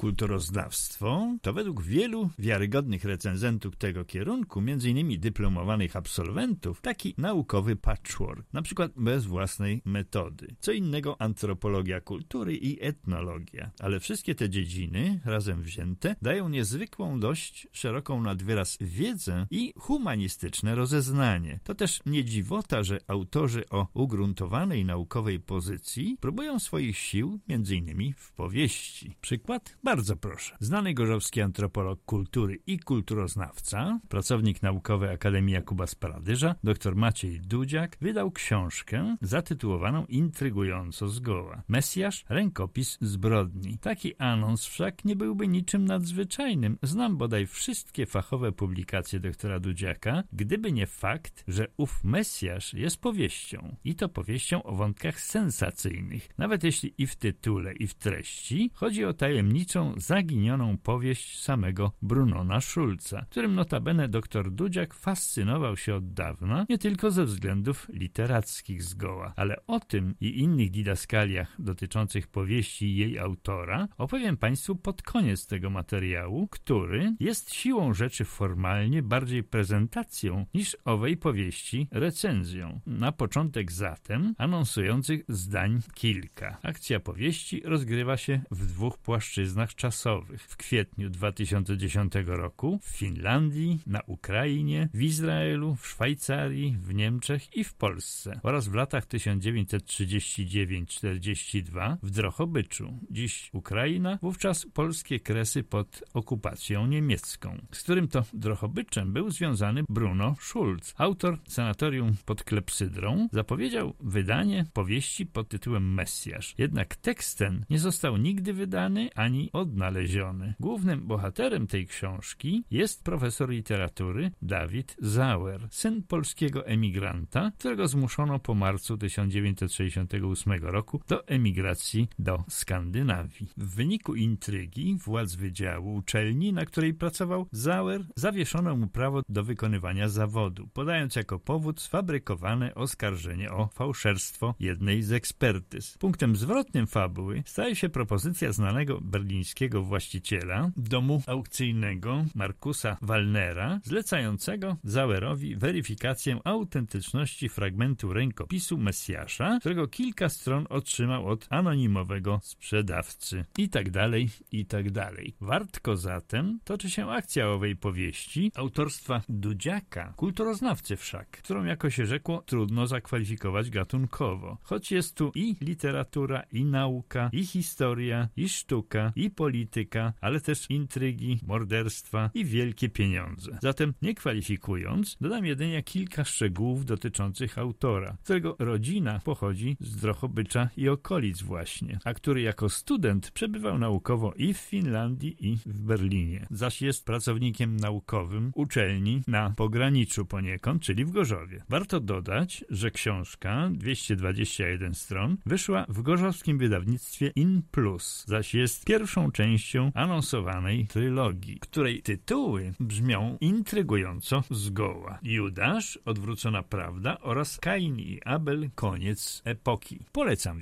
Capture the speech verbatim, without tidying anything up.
kulturoznawstwo to według wielu wiarygodnych recenzentów tego kierunku, między innymi dyplomowanych absolwentów, taki naukowy patchwork, na przykład bez własnej metody. Co innego antropologia kultury i etnologia, ale wszystkie te dziedziny razem wzięte dają niezwykłą dość szeroką nad wyraz wiedzę i humanistyczne rozeznanie. To też nie dziwota, że autorzy o ugruntowanej naukowej pozycji próbują swoich sił między innymi w powieści. Przykład? Bardzo proszę. Znany gorzowski antropolog kultury i kulturoznawca, pracownik naukowy Akademii Jakuba z Paradyża, dr Maciej Dudziak, wydał książkę zatytułowaną intrygująco zgoła Mesjasz, rękopis zbrodni. Taki anons wszak nie byłby niczym nadzwyczajnym. Znam bodaj wszystkie fachowe publikacje doktora Dudziaka, gdyby nie fakt, że ów Mesjasz jest powieścią. I to powieścią o wątkach sensacyjnych. Nawet jeśli i w tytule, i w treści chodzi o tajemniczą, zaginioną powieść samego Brunona Schulza, którym notabene dr Dudziak fascynował się od dawna, nie tylko ze względów literackich zgoła, ale o tym i innych didaskaliach dotyczących powieści i jej autora opowiem Państwu pod koniec tego materiału, który jest siłą rzeczy formalnie bardziej prezentacją niż owej powieści recenzją. Na początek zatem anonsujących zdań kilka. Akcja powieści rozgrywa się w dwóch płaszczyznach czasowych. W kwietniu dwa tysiące dziesiątego roku w Finlandii, na Ukrainie, w Izraelu, w Szwajcarii, w Niemczech i w Polsce oraz w latach tysiąc dziewięćset trzydziesty dziewiąty do czterdziestego drugiego w Drohobyczu, dziś Ukraina, wówczas polskie Kresy pod okupacją niemiecką, z którym to Drohobyczem był związany Bruno Schulz. Autor Sanatorium pod Klepsydrą zapowiedział wydanie powieści pod tytułem Mesjasz. Jednak tekst ten nie został nigdy wydany ani odnaleziony. Głównym bohaterem tej książki jest profesor literatury Dawid Zauer, syn polskiego emigranta, którego zmuszono po marcu tysiąc dziewięćset sześćdziesiątego ósmego roku do emigracji do Skandynawii. W wyniku intrygi władz wydziału uczelni, na której pracował Zauer, zawieszono mu prawo do wykonywania zawodu, podając jako powód sfabrykowane oskarżenie o fałszerstwo jednej z ekspertyz. Punktem zwrotnym fabuły staje się propozycja znanego berlińskiego właściciela domu aukcyjnego Markusa Wallnera, zlecającego Zauerowi weryfikację autentyczności fragmentu rękopisu Mesjasza, którego kilka stron otrzymał od anonimowego sprzedawcy. I tak dalej, i tak dalej. Wartko zatem toczy się akcja owej powieści autorstwa Dudziaka, kulturoznawcy wszak, którą, jako się rzekło, trudno zakwalifikować gatunkowo. Choć jest tu i literatura, i nauka, i historia, i sztuka, i polityka, ale też intrygi, morderstwa i wielkie pieniądze. Zatem, nie kwalifikując, dodam jedynie kilka szczegółów dotyczących autora, którego rodzina pochodzi z Drohobycza i okolic właśnie, a który jako student przebywał naukowo i w Finlandii, i w Berlinie, zaś jest pracownikiem naukowym uczelni na pograniczu poniekąd, czyli w Gorzowie. Warto dodać, że książka, dwieście dwadzieścia jeden stron, wyszła w gorzowskim wydawnictwie In Plus, zaś jest pierwszą częścią anonsowanej trylogii, której tytuły brzmią intrygująco zgoła: Judasz, Odwrócona prawda oraz Kain i Abel, koniec epoki. Polecam.